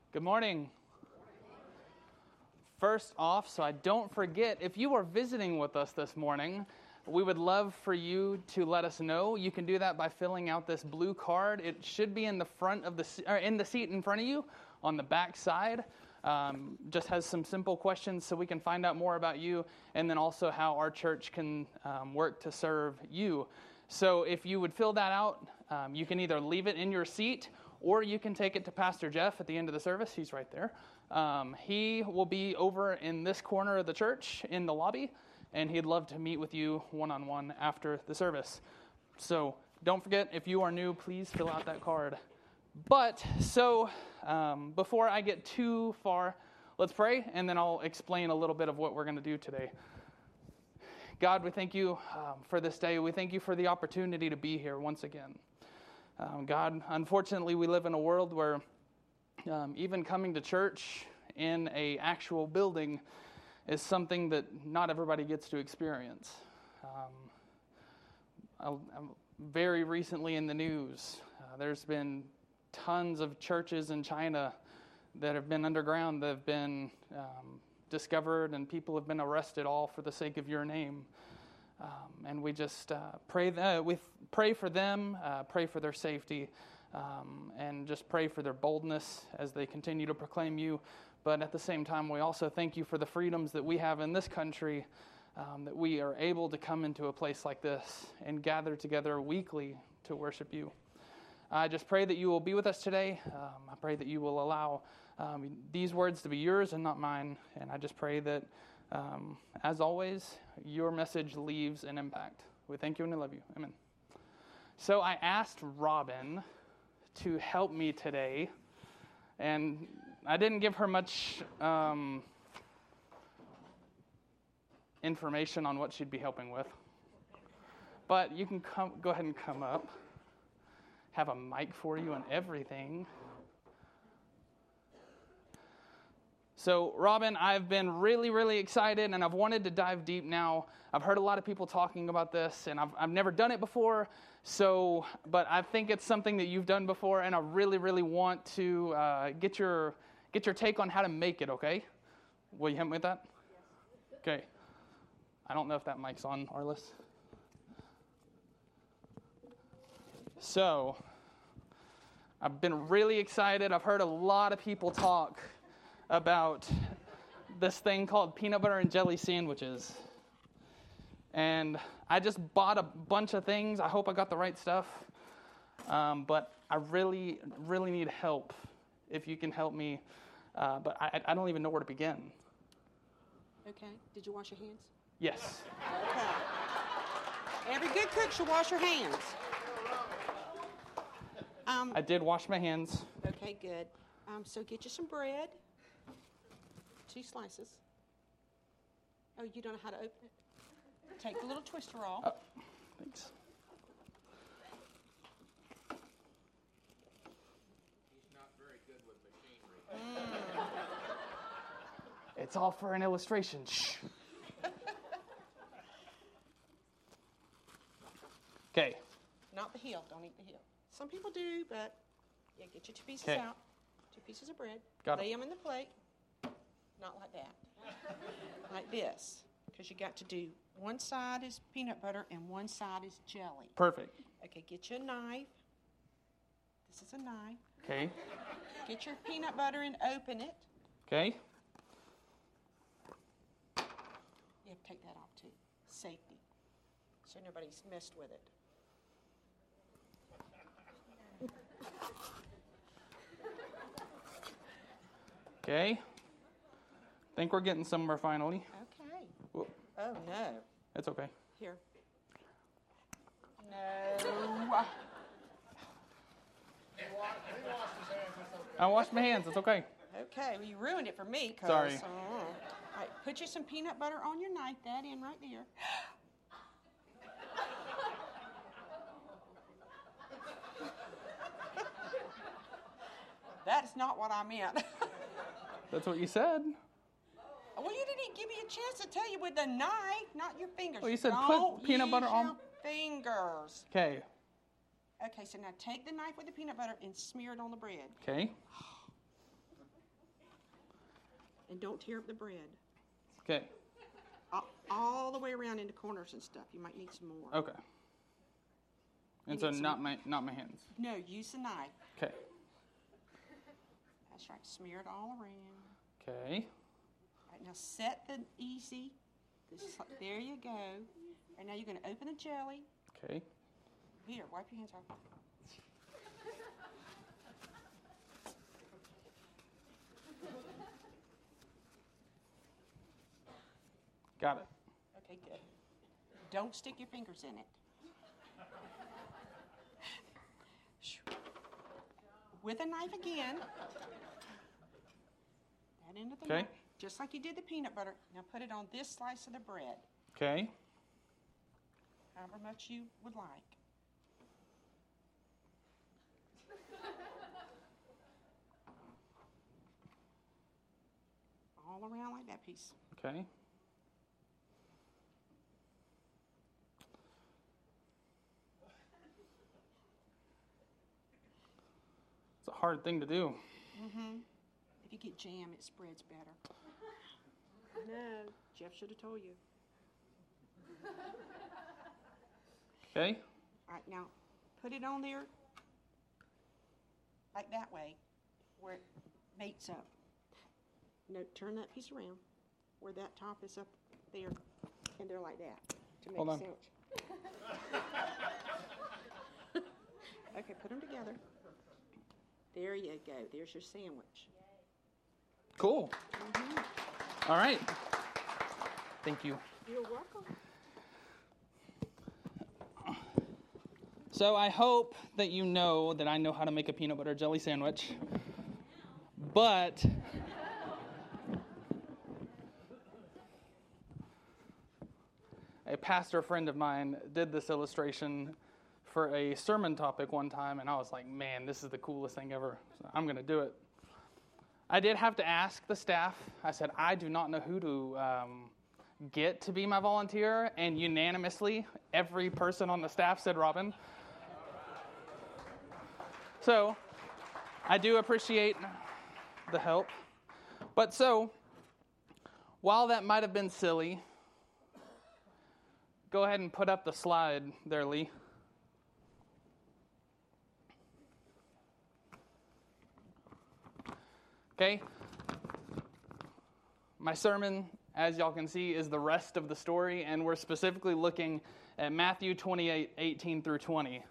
Good morning. First off, so I don't forget, if you are visiting with us this morning, we would love for you to let us know. You can do that by filling out this blue card. It should be in the front of in the seat in front of you on the back side. Just has some simple questions so we can find out more about you, and then also how our church can work to serve you. So if you would fill that out, you can either leave it in your seat, or you can take it to Pastor Jeff at the end of the service. He's right there. He will be over in this corner of the church in the lobby, and he'd love to meet with you one-on-one after the service. So don't forget, if you are new, please fill out that card. But so before I get too far, let's pray, and then I'll explain a little bit of what we're going to do today. God, we thank you for this day. We thank you for the opportunity to be here once again. God, unfortunately, we live in a world where even coming to church in an actual building is something that not everybody gets to experience. Very recently in the news, there's been tons of churches in China that have been underground, that have been discovered, and people have been arrested all for the sake of your name. And we just pray for them, pray for their safety, and just pray for their boldness as they continue to proclaim you. But at the same time, we also thank you for the freedoms that we have in this country, that we are able to come into a place like this and gather together weekly to worship you. I just pray that you will be with us today. I pray that you will allow these words to be yours and not mine. And I just pray that, as always, your message leaves an impact. We thank you and we love you. Amen. So I asked Robin to help me today, and I didn't give her much information on what she'd be helping with. But you can go ahead and come up. Have a mic for you and everything. So, Robin, I've been really, really excited, and I've wanted to dive deep now. I've heard a lot of people talking about this, and I've never done it before. But I think it's something that you've done before, and I really, really want to get your take on how to make it. Okay? Will you help me with that? Yes. Okay. I don't know if that mic's on, Arliss. So, I've been really excited. I've heard a lot of people talk about this thing called peanut butter and jelly sandwiches. And I just bought a bunch of things. I hope I got the right stuff. But I really, really need help, if you can help me. But I don't even know where to begin. Okay. Did you wash your hands? Yes. Okay. Every good cook should wash your hands. I did wash my hands. Okay, good. So get you some bread. 2 slices. Oh, you don't know how to open it? Take the little twister off. Oh, thanks. He's not very good with machinery. It's all for an illustration. Shh. Okay. Not the heel. Don't eat the heel. Some people do, but yeah, get your 2 pieces Okay. out. 2 pieces of bread. Got it. Lay them in the plate. Not like that. Like this. Because you got to do one side is peanut butter and one side is jelly. Perfect. Okay, get you a knife. This is a knife. Okay. Get your peanut butter and open it. Okay. You have to take that off too. Safety. So nobody's messed with it. Okay. Think we're getting somewhere finally. Okay. Whoa. Oh, no. It's okay. Here. No. I washed my hands. It's okay. Okay, well, you ruined it for me. Sorry. All right, put you some peanut butter on your knife. That in right there. That's not what I meant. That's what you said. Well, you didn't give me a chance to tell you with the knife, not your fingers. Well, you said Don't put peanut butter use on. your fingers. Okay. Okay, so now take the knife with the peanut butter and smear it on the bread. Okay. And don't tear up the bread. Okay. All the way around into corners and stuff. You might need some more. Okay. And so not my hands. No, use the knife. Okay. That's right. Smear it all around. Okay. All right, now set the easy. There you go. And now you're going to open the jelly. Okay. Here, wipe your hands off. Got it. Okay, good. Don't stick your fingers in it. With a knife again. That end of the knife. Just like you did the peanut butter. Now put it on this slice of the bread. Okay. However much you would like. All around like that piece. Okay. It's a hard thing to do. Mm-hmm. If you get jam, it spreads better. No, Jeff should have told you. Okay. All right, now put it on there like that way, where it mates up. No, turn that piece around, where that top is up there, and they're like that to make Hold a on. sandwich. Okay, put them together. There you go. There's your sandwich. Cool. All right. Thank you. You're welcome. So I hope that you know that I know how to make a peanut butter jelly sandwich. But a pastor friend of mine did this illustration for a sermon topic one time, and I was like, man, this is the coolest thing ever. So I'm going to do it. I did have to ask the staff. I said, I do not know who to get to be my volunteer, and unanimously, every person on the staff said Robin. So I do appreciate the help. But so, while that might have been silly, go ahead and put up the slide there, Lee. Okay. My sermon, as y'all can see, is the rest of the story, and we're specifically looking at Matthew 28, 18 through 20.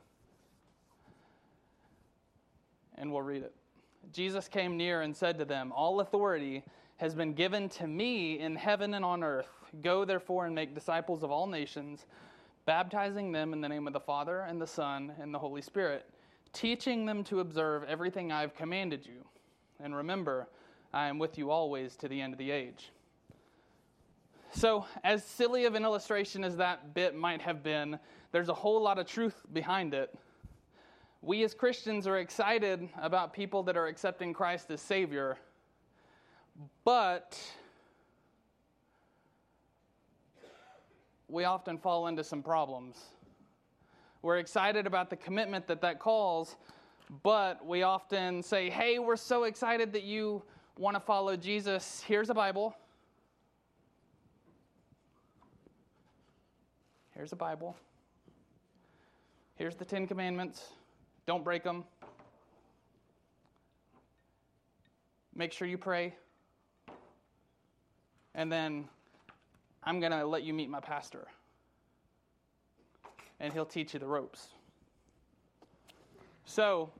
And we'll read it. Jesus came near and said to them, "All authority has been given to me in heaven and on earth. Go therefore and make disciples of all nations, baptizing them in the name of the Father and the Son and the Holy Spirit, teaching them to observe everything I have commanded you. And remember, I am with you always to the end of the age." So, as silly of an illustration as that bit might have been, there's a whole lot of truth behind it. We as Christians are excited about people that are accepting Christ as Savior, but we often fall into some problems. We're excited about the commitment that calls, but we often say, hey, we're so excited that you want to follow Jesus. Here's a Bible. Here's a Bible. Here's the 10 Commandments. Don't break them. Make sure you pray. And then I'm going to let you meet my pastor. And he'll teach you the ropes. So,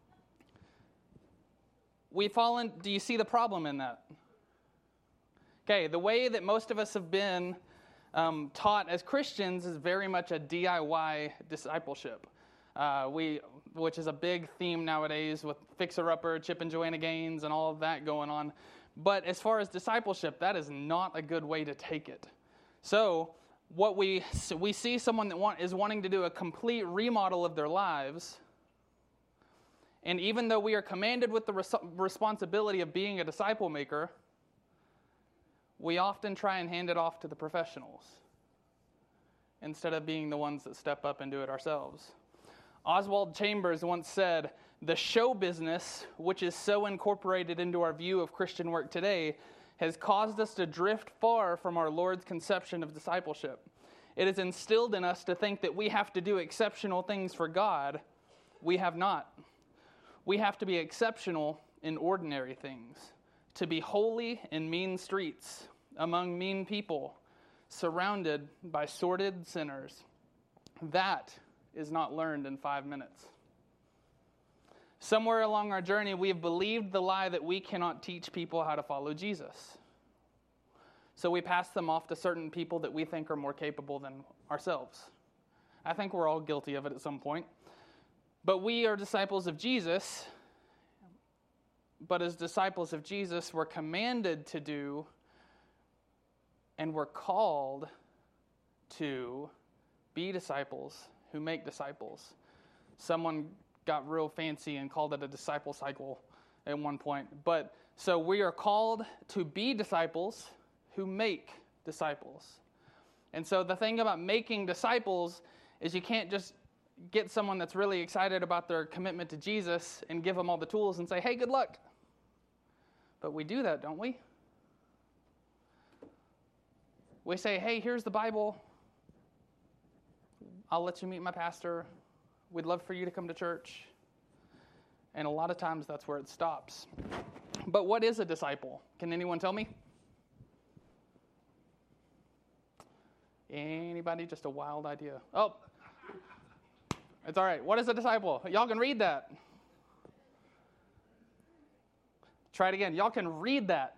do you see the problem in that? Okay, the way that most of us have been taught as Christians is very much a DIY discipleship. Which is a big theme nowadays with Fixer-Upper, Chip and Joanna Gaines, and all of that going on. But as far as discipleship, that is not a good way to take it. So what we see someone that is wanting to do a complete remodel of their lives, and even though we are commanded with the responsibility of being a disciple maker, we often try and hand it off to the professionals instead of being the ones that step up and do it ourselves. Oswald Chambers once said, "The show business, which is so incorporated into our view of Christian work today, has caused us to drift far from our Lord's conception of discipleship. It has instilled in us to think that we have to do exceptional things for God. We have not. We have to be exceptional in ordinary things, to be holy in mean streets, among mean people, surrounded by sordid sinners. That is not learned in 5 minutes. Somewhere along our journey, we have believed the lie that we cannot teach people how to follow Jesus. So we pass them off to certain people that we think are more capable than ourselves. I think we're all guilty of it at some point. But we are disciples of Jesus. But as disciples of Jesus, we're commanded to do and we're called to be disciples who make disciples. Someone got real fancy and called it a disciple cycle at one point. But so we are called to be disciples who make disciples. And so the thing about making disciples is you can't just get someone that's really excited about their commitment to Jesus and give them all the tools and say, hey, good luck. But we do that, don't we? We say, hey, here's the Bible. I'll let you meet my pastor. We'd love for you to come to church. And a lot of times that's where it stops. But what is a disciple? Can anyone tell me? Anybody? Just a wild idea. Oh, it's all right. What is a disciple? Y'all can read that. Try it again. Y'all can read that.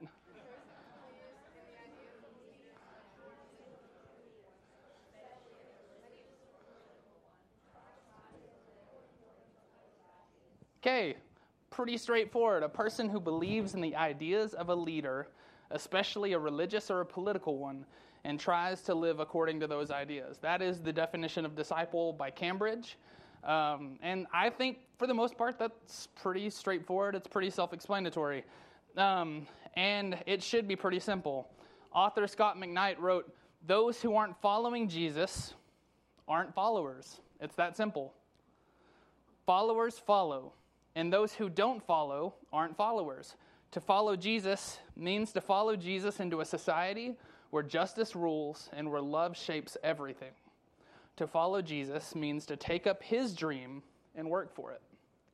Okay, pretty straightforward. A person who believes in the ideas of a leader, especially a religious or a political one, and tries to live according to those ideas. That is the definition of disciple by Cambridge. And I think, for the most part, that's pretty straightforward. It's pretty self-explanatory. And it should be pretty simple. Author Scott McKnight wrote, "Those who aren't following Jesus aren't followers." It's that simple. Followers follow. And those who don't follow aren't followers. To follow Jesus means to follow Jesus into a society where justice rules and where love shapes everything. To follow Jesus means to take up his dream and work for it.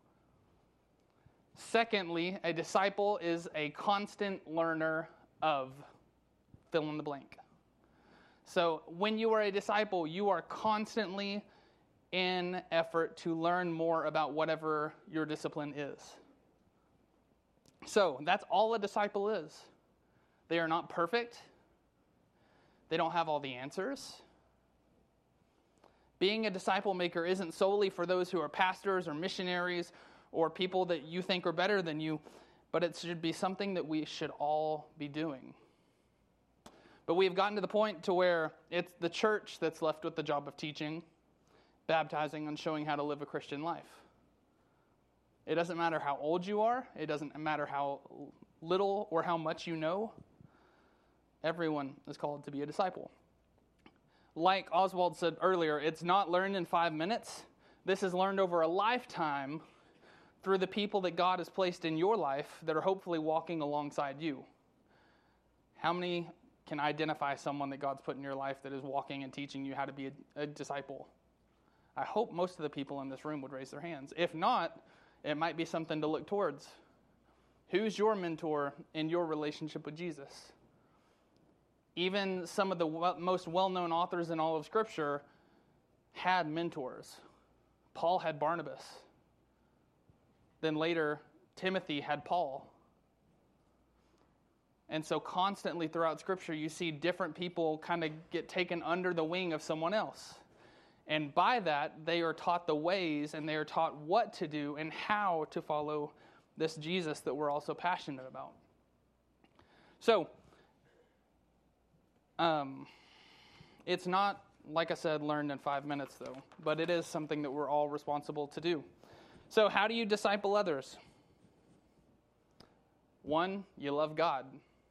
Secondly, a disciple is a constant learner of fill in the blank. So when you are a disciple, you are constantly in effort to learn more about whatever your discipline is. So that's all a disciple is. They are not perfect. They don't have all the answers. Being a disciple maker isn't solely for those who are pastors or missionaries or people that you think are better than you, but it should be something that we should all be doing. But we've gotten to the point to where it's the church that's left with the job of teaching, baptizing, and showing how to live a Christian life. It doesn't matter how old you are. It doesn't matter how little or how much you know. Everyone is called to be a disciple. Like Oswald said earlier, it's not learned in 5 minutes. This is learned over a lifetime through the people that God has placed in your life that are hopefully walking alongside you. How many can identify someone that God's put in your life that is walking and teaching you how to be a disciple? I hope most of the people in this room would raise their hands. If not, it might be something to look towards. Who's your mentor in your relationship with Jesus? Even some of the most well-known authors in all of Scripture had mentors. Paul had Barnabas. Then later, Timothy had Paul. And so constantly throughout Scripture, you see different people kind of get taken under the wing of someone else. And by that, they are taught the ways and they are taught what to do and how to follow this Jesus that we're also passionate about. So, it's not, like I said, learned in 5 minutes, though. But it is something that we're all responsible to do. So how do you disciple others? 1, you love God.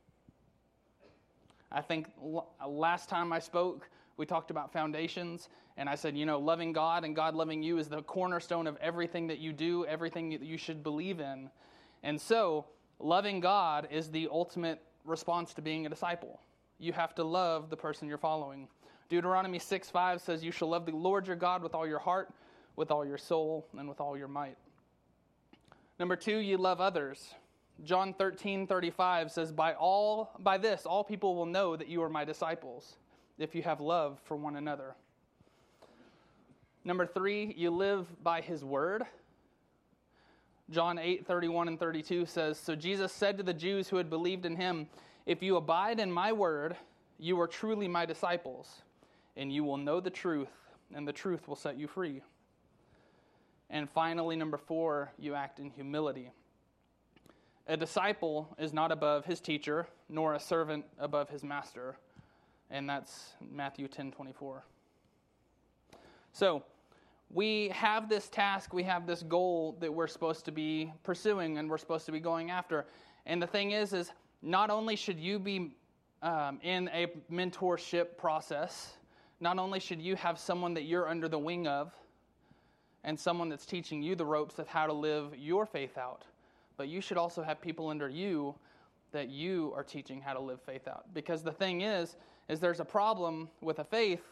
I think last time I spoke, we talked about foundations. And I said, loving God and God loving you is the cornerstone of everything that you do, everything that you should believe in. And so, loving God is the ultimate response to being a disciple. You have to love the person you're following. Deuteronomy 6:5 says, "You shall love the Lord your God with all your heart, with all your soul, and with all your might." Number 2, you love others. John 13:35 says, By this all people will know that you are my disciples, if you have love for one another." Number 3, you live by his word. John 8:31 and 32 says, "So Jesus said to the Jews who had believed in him, 'If you abide in my word, you are truly my disciples, and you will know the truth, and the truth will set you free.'" And finally, number 4, you act in humility. A disciple is not above his teacher, nor a servant above his master. And that's Matthew 10:24. So, we have this task, we have this goal that we're supposed to be pursuing and we're supposed to be going after. And the thing is not only should you be in a mentorship process, not only should you have someone that you're under the wing of and someone that's teaching you the ropes of how to live your faith out, but you should also have people under you that you are teaching how to live faith out. Because the thing is there's a problem with a faith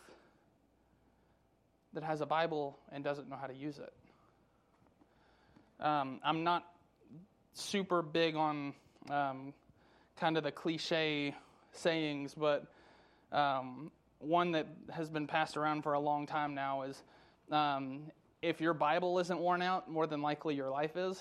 that has a Bible and doesn't know how to use it. I'm not super big on kind of the cliche sayings, but one that has been passed around for a long time now is, if your Bible isn't worn out, more than likely your life is.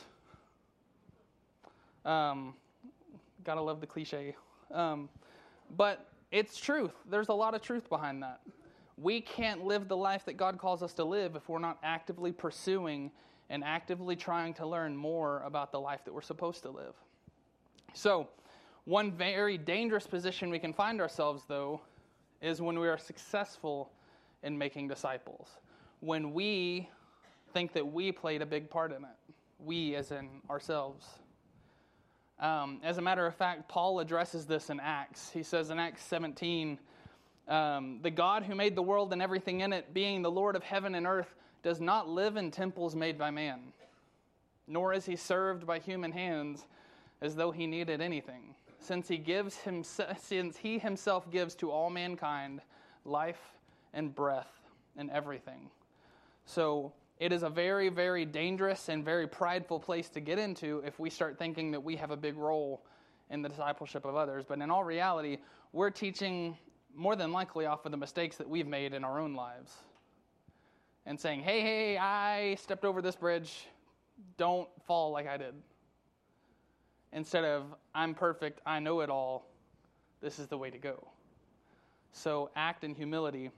Gotta love the cliche. But it's truth. There's a lot of truth behind that. We can't live the life that God calls us to live if we're not actively pursuing and actively trying to learn more about the life that we're supposed to live. So, one very dangerous position we can find ourselves, though, is when we are successful in making disciples. When we think that we played a big part in it. We, as in ourselves. As a matter of fact, Paul addresses this in Acts. He says in Acts 17, "The God who made the world and everything in it, being the Lord of heaven and earth, does not live in temples made by man, nor is he served by human hands as though he needed anything, since he himself gives to all mankind life and breath and everything." So it is a very, very dangerous and very prideful place to get into if we start thinking that we have a big role in the discipleship of others. But in all reality, we're teaching more than likely off of the mistakes that we've made in our own lives. And saying, hey, I stepped over this bridge. Don't fall like I did. Instead of, I'm perfect, I know it all. This is the way to go. So act in humility.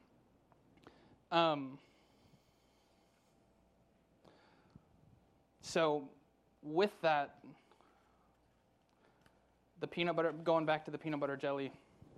So with that, the peanut butter, going back to the peanut butter jelly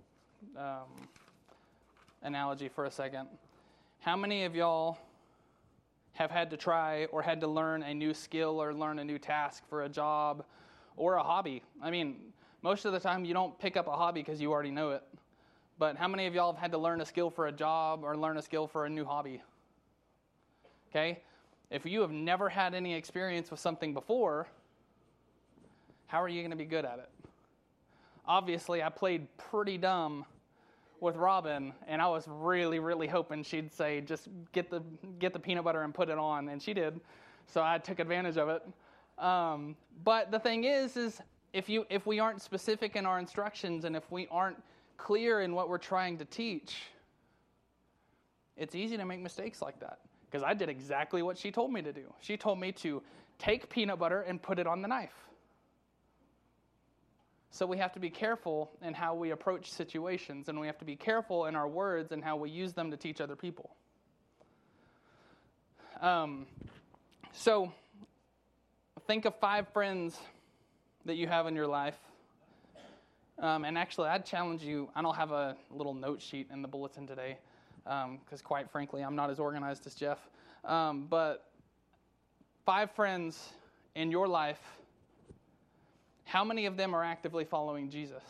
analogy for a second. How many of y'all have had to try or had to learn a new skill or learn a new task for a job or a hobby? I mean, most of the time you don't pick up a hobby because you already know it. But how many of y'all have had to learn a skill for a job or learn a skill for a new hobby? Okay? If you have never had any experience with something before, how are you going to be good at it? Obviously, I played pretty dumb with Robin, and I was really, really hoping she'd say, just get the peanut butter and put it on, and she did. So I took advantage of it. But the thing is if we aren't specific in our instructions and if we aren't clear in what we're trying to teach, it's easy to make mistakes like that. Because I did exactly what she told me to do. She told me to take peanut butter and put it on the knife. So we have to be careful in how we approach situations, and we have to be careful in our words and how we use them to teach other people. So think of 5 friends that you have in your life. And actually, I'd challenge you, I don't have a little note sheet in the bulletin today, because quite frankly, I'm not as organized as Jeff. But 5 friends in your life, how many of them are actively following Jesus?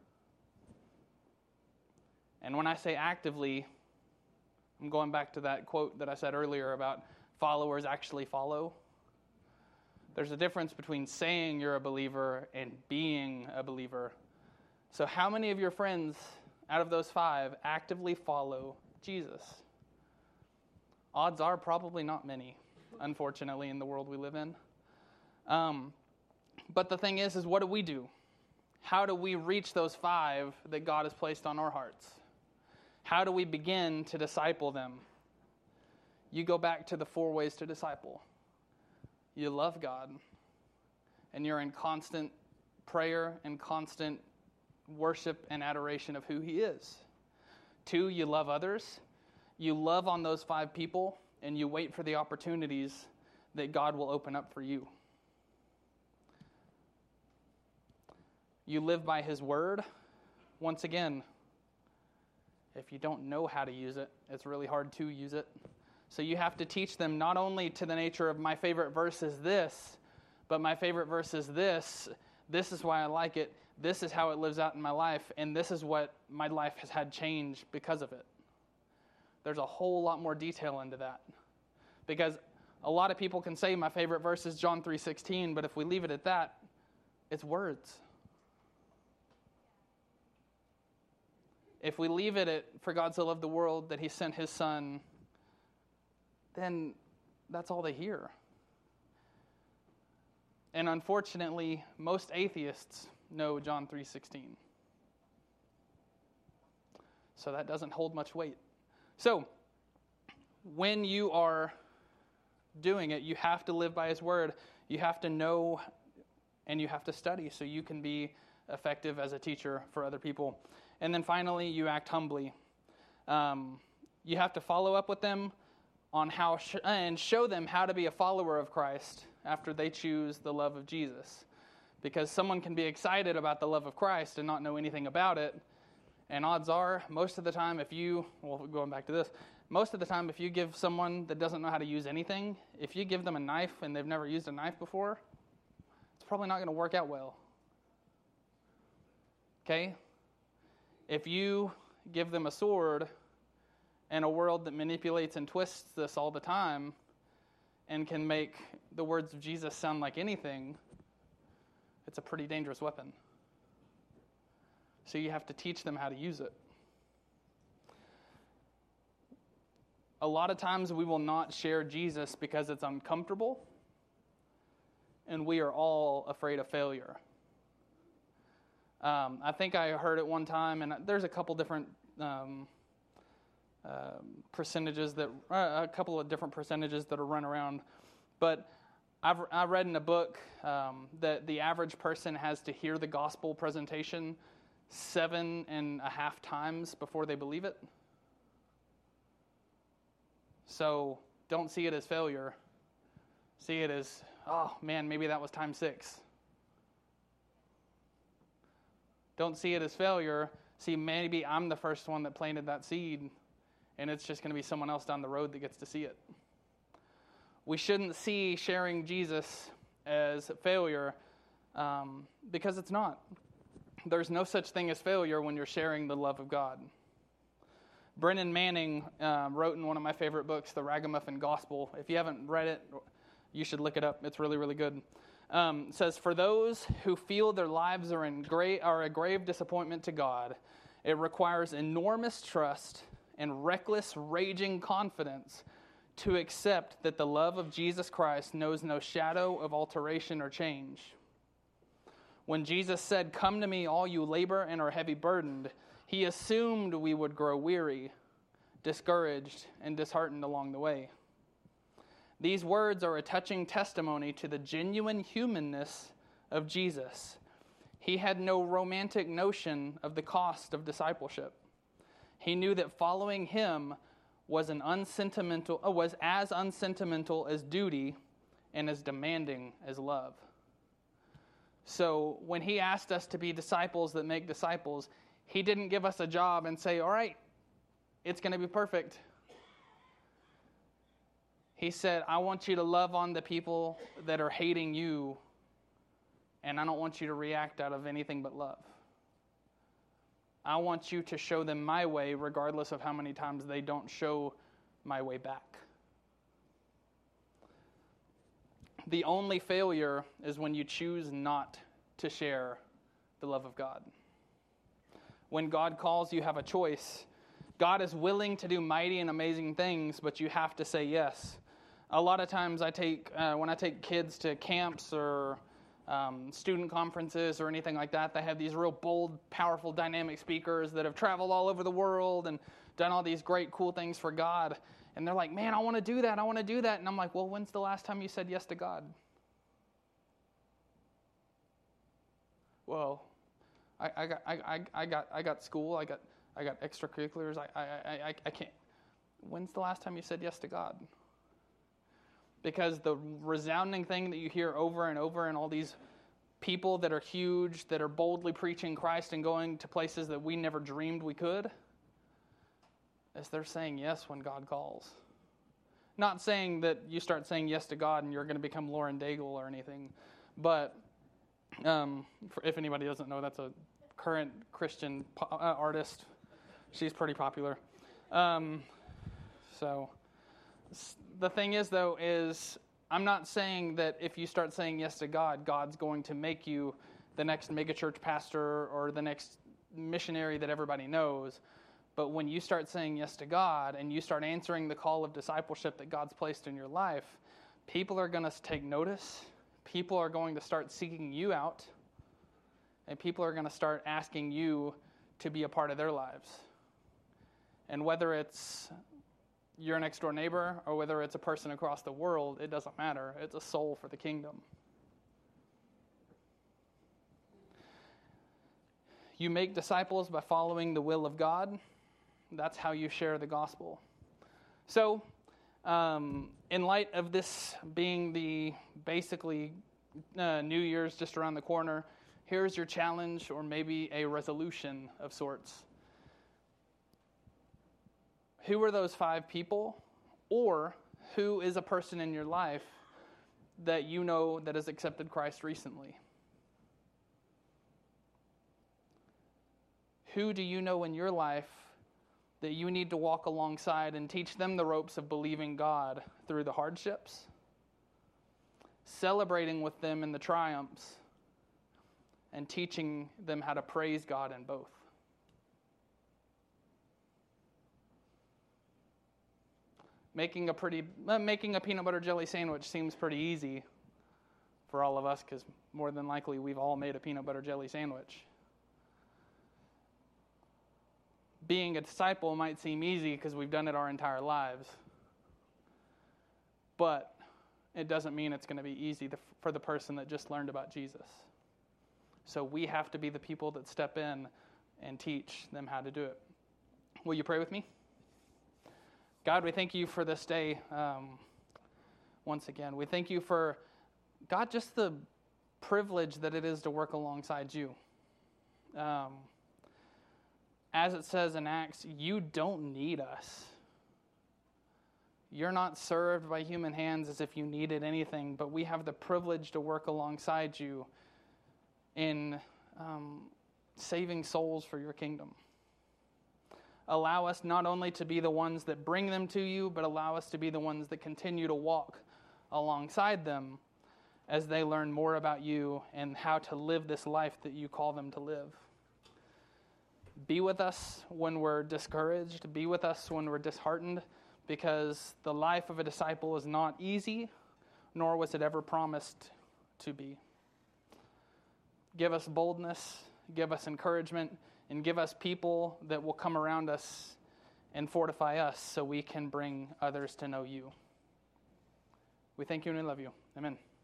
And when I say actively, I'm going back to that quote that I said earlier about followers actually follow. There's a difference between saying you're a believer and being a believer. So how many of your friends out of those 5 actively follow Jesus? Odds are probably not many, unfortunately, in the world we live in. But the thing is what do we do? How do we reach those 5 that God has placed on our hearts? How do we begin to disciple them? You go back to the 4 ways to disciple. You love God, and you're in constant prayer and constant worship and adoration of who He is. 2, you love others. You love on those 5 people, and you wait for the opportunities that God will open up for you. You live by His word. Once again, if you don't know how to use it, it's really hard to use it. So you have to teach them not only to the nature of my favorite verse is this, but my favorite verse is this. This is why I like it. This is how it lives out in my life. And this is what my life has had change because of it. There's a whole lot more detail into that. Because a lot of people can say my favorite verse is John 3:16, but if we leave it at that, it's words. If we leave it at, for God so loved the world that He sent His Son, then that's all they hear. And unfortunately, most atheists know John 3:16. So that doesn't hold much weight. So, when you are doing it, you have to live by His word. You have to know and you have to study so you can be effective as a teacher for other people. And then finally, you act humbly. You have to follow up with them on how and show them how to be a follower of Christ after they choose the love of Jesus. Because someone can be excited about the love of Christ and not know anything about it. And odds are, most of the time, going back to this, most of the time if you give someone that doesn't know how to use anything, if you give them a knife and they've never used a knife before, it's probably not going to work out well. Okay? If you give them a sword in a world that manipulates and twists this all the time and can make the words of Jesus sound like anything, it's a pretty dangerous weapon. So you have to teach them how to use it. A lot of times we will not share Jesus because it's uncomfortable, and we are all afraid of failure. I think I heard it one time, and there's a couple different percentages that are run around. But I read in a book that the average person has to hear the gospel presentation 7.5 times before they believe it. So don't see it as failure. See it as, oh man, maybe that was time 6. Don't see it as failure. See, maybe I'm the first one that planted that seed, and it's just going to be someone else down the road that gets to see it. We shouldn't see sharing Jesus as failure because it's not. There's no such thing as failure when you're sharing the love of God. Brennan Manning wrote in one of my favorite books, The Ragamuffin Gospel. If you haven't read it, you should look it up. It's really, really good. Says, for those who feel their lives are a grave disappointment to God, it requires enormous trust and reckless, raging confidence to accept that the love of Jesus Christ knows no shadow of alteration or change. When Jesus said, "Come to me, all you labor and are heavy burdened," He assumed we would grow weary, discouraged, and disheartened along the way. These words are a touching testimony to the genuine humanness of Jesus. He had no romantic notion of the cost of discipleship. He knew that following Him was as unsentimental as duty and as demanding as love. So when He asked us to be disciples that make disciples, He didn't give us a job and say, all right, it's going to be perfect. He said, I want you to love on the people that are hating you, and I don't want you to react out of anything but love. I want you to show them my way regardless of how many times they don't show my way back. The only failure is when you choose not to share the love of God. When God calls, you have a choice. God is willing to do mighty and amazing things, but you have to say yes. A lot of times when I take kids to camps or student conferences or anything like that, they have these real bold, powerful, dynamic speakers that have traveled all over the world and done all these great, cool things for God. And they're like, man, I want to do that. I want to do that. And I'm like, well, when's the last time you said yes to God? Well, I got school. I got extracurriculars. I can't. When's the last time you said yes to God? Because the resounding thing that you hear over and over in all these people that are huge, that are boldly preaching Christ and going to places that we never dreamed we could, is they're saying yes when God calls. Not saying that you start saying yes to God and you're going to become Lauren Daigle or anything, but if anybody doesn't know, that's a current Christian artist. She's pretty popular. So the thing is, though, is I'm not saying that if you start saying yes to God, God's going to make you the next megachurch pastor or the next missionary that everybody knows. But when you start saying yes to God and you start answering the call of discipleship that God's placed in your life, people are going to take notice. People are going to start seeking you out. And people are going to start asking you to be a part of their lives. And whether it's your next door neighbor or whether it's a person across the world, it doesn't matter. It's a soul for the kingdom. You make disciples by following the will of God. That's how you share the gospel. So, in light of this being the basically New Year's just around the corner, here's your challenge or maybe a resolution of sorts. Who are those 5 people? Or who is a person in your life that you know that has accepted Christ recently? Who do you know in your life that you need to walk alongside and teach them the ropes of believing God through the hardships? Celebrating with them in the triumphs and teaching them how to praise God in both. Making a peanut butter jelly sandwich seems pretty easy for all of us because more than likely we've all made a peanut butter jelly sandwich. Being a disciple might seem easy because we've done it our entire lives. But it doesn't mean it's going to be easy for the person that just learned about Jesus. So we have to be the people that step in and teach them how to do it. Will you pray with me? God, we thank you for this day once again. We thank you for, God, just the privilege that it is to work alongside you. As it says in Acts, you don't need us. You're not served by human hands as if you needed anything, but we have the privilege to work alongside you in saving souls for your kingdom. Allow us not only to be the ones that bring them to you, but allow us to be the ones that continue to walk alongside them as they learn more about you and how to live this life that you call them to live. Be with us when we're discouraged. Be with us when we're disheartened, because the life of a disciple is not easy, nor was it ever promised to be. Give us boldness, give us encouragement, and give us people that will come around us and fortify us so we can bring others to know you. We thank you and we love you. Amen.